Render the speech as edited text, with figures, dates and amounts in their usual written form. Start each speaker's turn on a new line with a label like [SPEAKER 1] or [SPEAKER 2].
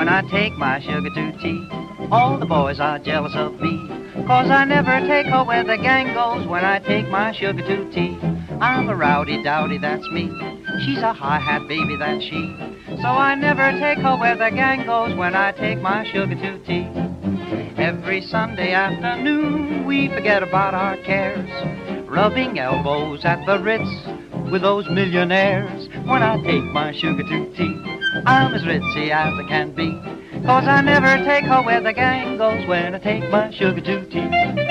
[SPEAKER 1] when I take my sugar to tea. All the boys are jealous of me, 'cause I never take her where the gang goes when I take my sugar to tea. I'm a rowdy dowdy, that's me. She's a high-hat baby, that's she. So I never take her where the gang goes when I take my sugar to tea. Every Sunday afternoon we forget about our cares, rubbing elbows at the Ritz with those millionaires. When I take my sugar to tea, I'm as ritzy as I can be, 'cause I never take her where the gang goes when I take my sugar to tea.